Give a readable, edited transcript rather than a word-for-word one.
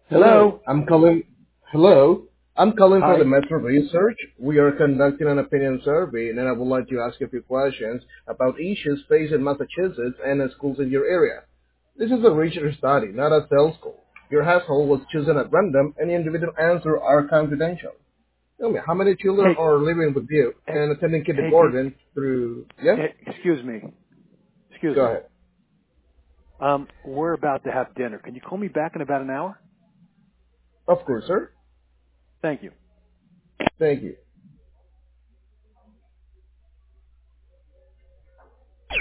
Hello. Hello, hello, I'm calling for the Hi. Metro Research. We are conducting an opinion survey, and I would like to ask you a few questions about issues faced in Massachusetts and in schools in your area. This is a research study, not a sales call. Your household was chosen at random, and the individual answers are confidential. Tell me, how many children Hey, are living with you hey, and attending hey, kindergarten through, yeah? excuse me. Excuse Go me. ahead. We're about to have dinner. Can you call me back in about an hour? Of course, sir. Thank you. Thank you.